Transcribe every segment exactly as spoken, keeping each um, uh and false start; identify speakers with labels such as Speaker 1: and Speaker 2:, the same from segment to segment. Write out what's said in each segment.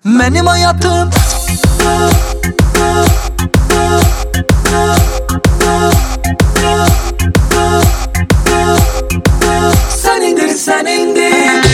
Speaker 1: Benim hayatım senindir, senindir.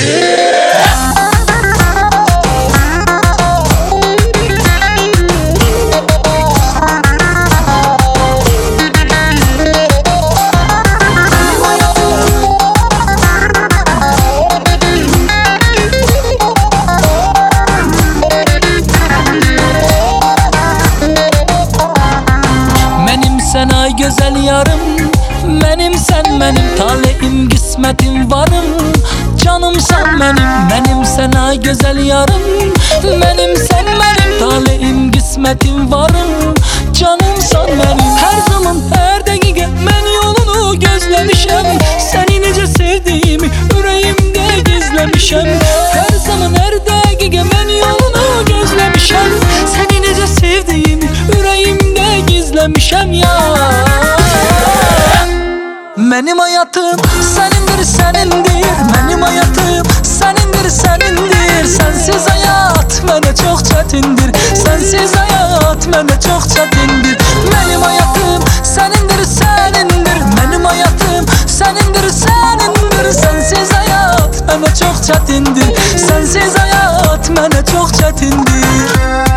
Speaker 1: Sen ay güzel yarım, benim sen benim talihim kısmetim varım. Canımsan benim, benim sen ay güzel yarım, benim sen benim talihim kısmetim varım. Canımsan benim, her zaman her dakika ben yolunu gözlemişim. Seni nece sevdiğimi yüreğimde gizlemişim. Her zaman her dakika ben yolunu gözlemişim. Seni nece sevdiğimi yüreğimde gizlemişim ya. Benim hayatım senindir, senindir. Benim hayatım senindir, senindir. Sensiz hayat bana çok çetindir. Sensiz hayat bana çok çetindir. Benim hayatım senindir, senindir. Benim hayatım senindir, senindir. Sensiz hayat bana çok çetindir. Sensiz hayat bana çok çetindir.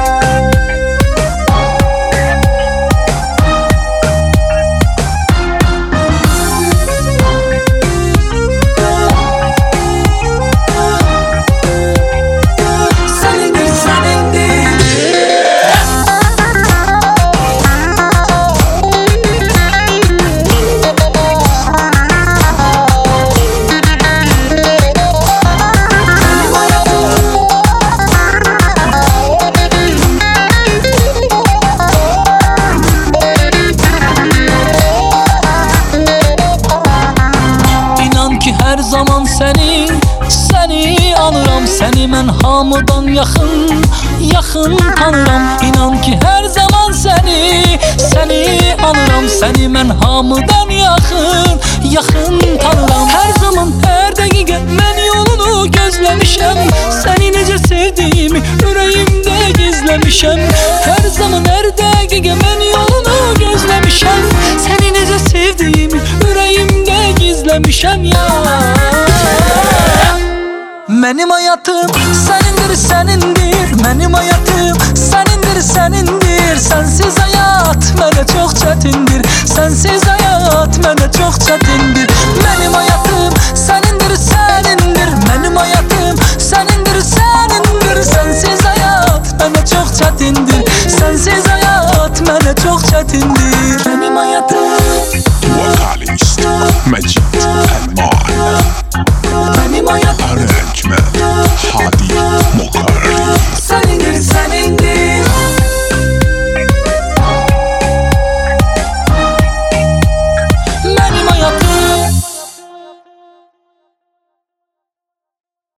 Speaker 1: Her zaman seni, seni anıram. Seni mən hamıdan yaxın, yaxın tanıram. İnan ki her zaman seni, seni anıram. Seni mən hamıdan yaxın, yaxın tanıram. Her zaman her dakika mən yolunu gözlemişim. Seni nece sevdiğimi yüreğimde gizlemişim. Her zaman her dakika mən yolunu gözlemişim. Seni nece sevdiğimi yüreğimde gizlemişim ya. Benim hayatım senindir, senindir. Benim hayatım senindir, senindir. Sensiz hayat bana çok çetindir. Sensiz hayat bana çok çetindir.